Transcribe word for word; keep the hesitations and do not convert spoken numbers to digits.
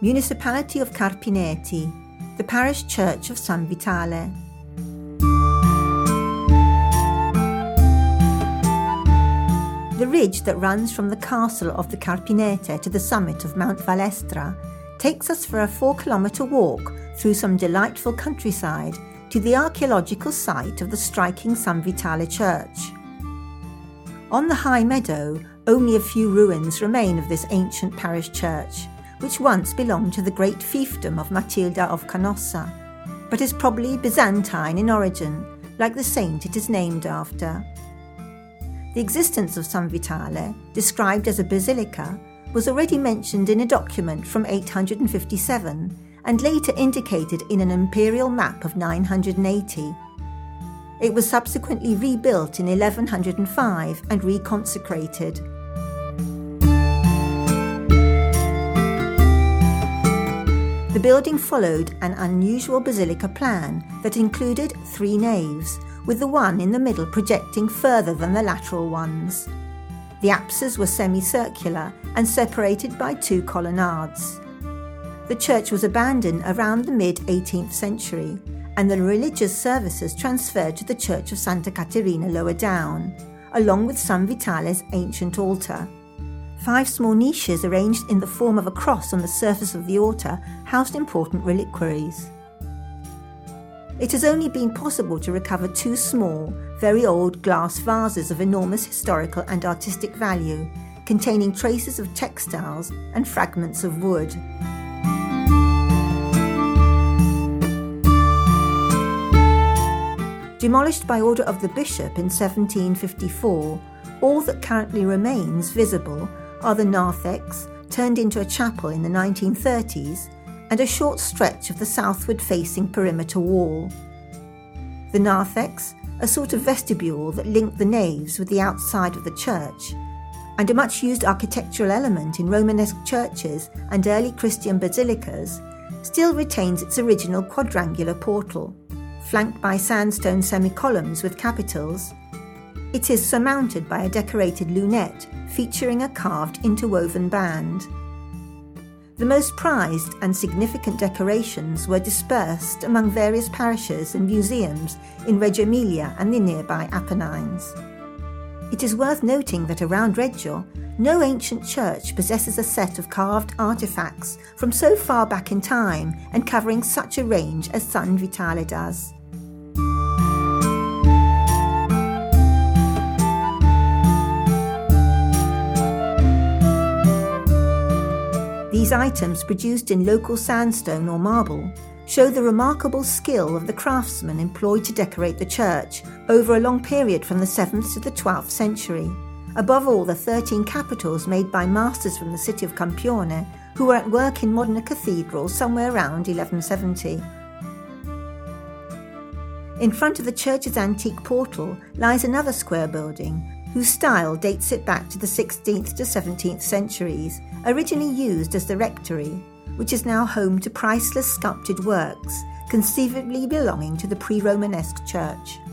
Municipality of Carpinetti, the parish church of San Vitale. The ridge that runs from the castle of the Carpinete to the summit of Mount Valestra takes us for a four-kilometre walk through some delightful countryside to the archaeological site of the striking San Vitale church. On the high meadow, only a few ruins remain of this ancient parish church, which once belonged to the great fiefdom of Matilda of Canossa, but is probably Byzantine in origin, like the saint it is named after. The existence of San Vitale, described as a basilica, was already mentioned in a document from eight hundred fifty-seven and later indicated in an imperial map of nine hundred eighty. It was subsequently rebuilt in eleven oh five and reconsecrated. The building followed an unusual basilica plan that included three naves, with the one in the middle projecting further than the lateral ones. The apses were semicircular and separated by two colonnades. The church was abandoned around the mid-eighteenth century, and the religious services transferred to the Church of Santa Caterina lower down, along with San Vitale's ancient altar. Five small niches arranged in the form of a cross on the surface of the altar housed important reliquaries. It has only been possible to recover two small, very old glass vases of enormous historical and artistic value, containing traces of textiles and fragments of wood. Demolished by order of the bishop in seventeen fifty-four, all that currently remains visible are the narthex, turned into a chapel in the nineteen thirties, and a short stretch of the southward-facing perimeter wall. The narthex, a sort of vestibule that linked the naves with the outside of the church, and a much-used architectural element in Romanesque churches and early Christian basilicas, still retains its original quadrangular portal. Flanked by sandstone semi-columns with capitals, it is surmounted by a decorated lunette featuring a carved interwoven band. The most prized and significant decorations were dispersed among various parishes and museums in Reggio Emilia and the nearby Apennines. It is worth noting that around Reggio, no ancient church possesses a set of carved artefacts from so far back in time and covering such a range as San Vitale does. These items, produced in local sandstone or marble, show the remarkable skill of the craftsmen employed to decorate the church over a long period from the seventh to the twelfth century. Above all, the thirteen capitals made by masters from the city of Campione, who were at work in Modena Cathedral somewhere around eleven seventy. In front of the church's antique portal lies another square building, whose style dates it back to the sixteenth to seventeenth centuries, originally used as the rectory, which is now home to priceless sculpted works, conceivably belonging to the pre-Romanesque church.